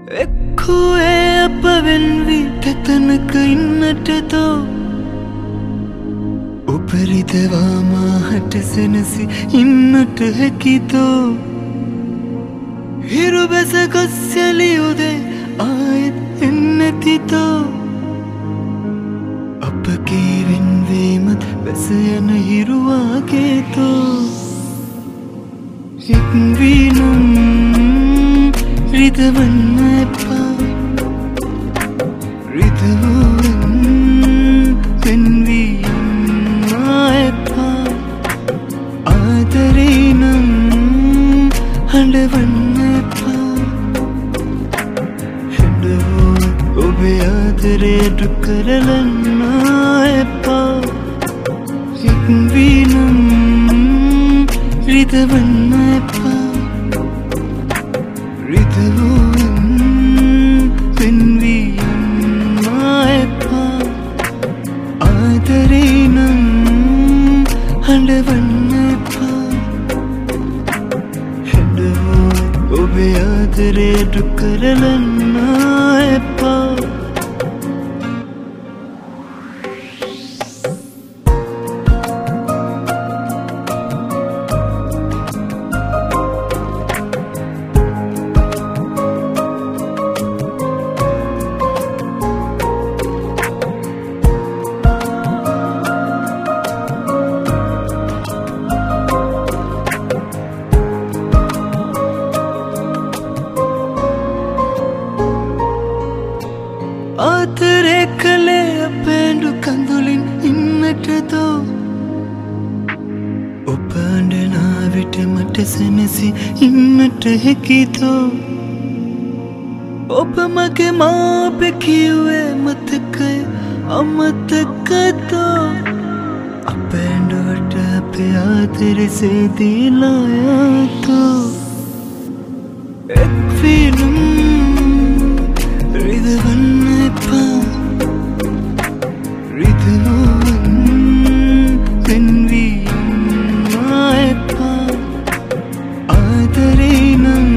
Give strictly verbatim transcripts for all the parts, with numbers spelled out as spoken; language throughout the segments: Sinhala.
එක්කුවේ අප වෙන්වී තැතනක ඉන්නටතෝ උපරිතවා මාහට සෙනසි ඉන්නට හැකිතෝ හිරු බැස ගොස් යලි උදේ ආයෙත් එන්නැතිතෝ අපගේ වෙන්වීමත් බැස යන හිරුවාගේතෝ එක්වීනම් රිදවන්න එපා රිදවුවෙන් වෙන්වී යන්න එපා ආදරේනම් හඬවන්න එපා හඬවුව ඔබේ ආදරේ දුක් කරලන්න එපා එක්වීනම් රිදවන්න එපා රිදවුවෙන් වෙන්වී යන්න එපා ආදරේනම් හඬවන්න එපා හඬවුව ඔබේ ආදරේ දුක් කරලන්න එපා ආදරේ කළේ අපේඳු කඳුලින් ඉන්නටතෝ ඔබ අඬනා විට මට සැනසී ඉන්නට හැකිතෝ ඔබ මගේ මාපේ කිව්වේ මතකය අමතකතෝ අප ඇඬුවට අපේ ආදරේ සේදීලා යතෝ එක්වීනම් රිදවන්න එපා රිදවුවෙන් වෙන්වී යන්න එපා ආදරේනම්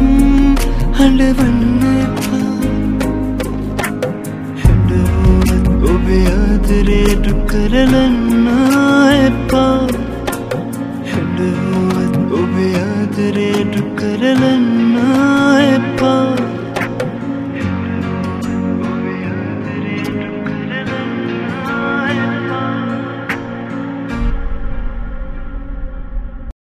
හඬවන්න එපා හඬවුවත් ඔබේ ආදරේ දුක් කරලන්න එපා හඬවුවත් ඔබේ ආදරේ දුක් කරලන්න එපා